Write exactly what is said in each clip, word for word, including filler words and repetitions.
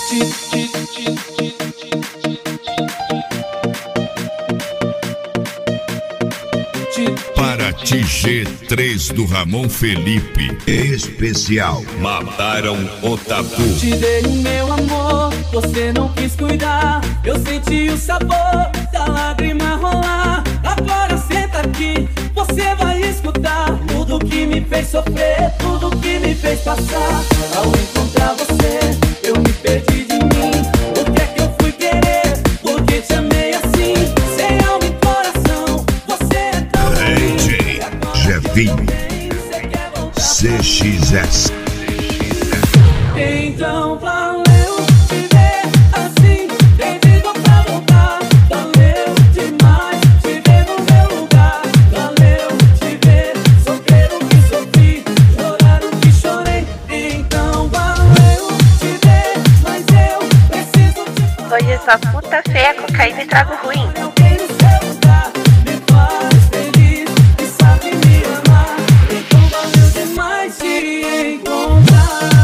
Para T G três do Ramon Felipe, especial Mataram o Tabu. Te dei o meu amor, você não quis cuidar. Eu senti o sabor da lágrima rolar. Agora senta aqui, você vai escutar tudo que me fez sofrer, tudo que me fez passar. Ao encontrar você, eu me perdi de mim. O que é que eu fui querer? Porque te amei assim, sem alma e coração. Você é tão D J Jevinho C X S. Então valeu te ver assim, tem vida pra voltar. Valeu demais te ver no meu lugar. Valeu te ver sofrer o que sofri, chorar o que chorei. Então valeu te ver, mas eu preciso te falar. Hoje é só puta feia, cocaína e trago ruim. Alguém no seu lugar me faz feliz e sabe me amar. Então valeu demais te encontrar.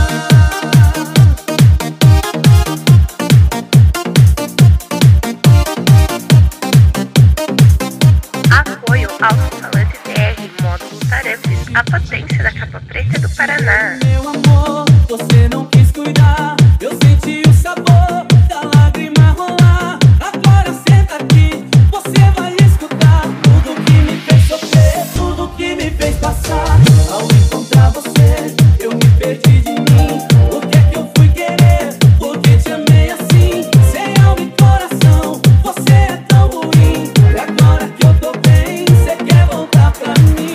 Apoio Alto-Falante T R, módulo Tarefes, a potência da capa preta do Paraná. Meu amor, você não quis cuidar. Eu senti o sabor da lágrima rolar. Agora senta aqui, você vai escutar tudo que me fez sofrer, tudo que me fez passar. Ao encontrar você, eu me perdi de mim. O que é que eu fui querer? Porque te amei assim, sem alma e coração. Você é tão ruim, e agora que eu tô bem, você quer voltar pra mim.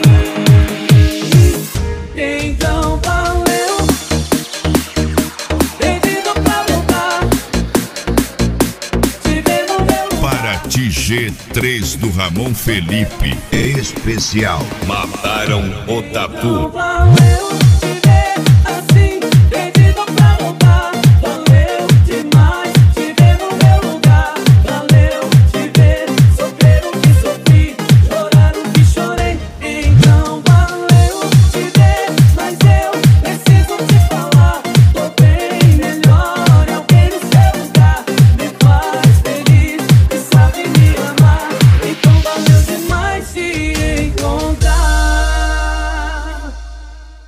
Então valeu, tem vida pra voltar. Te ver no meu lugar. Para T G três do Ramon Felipe, especial Mataram o Tabu. Valeu.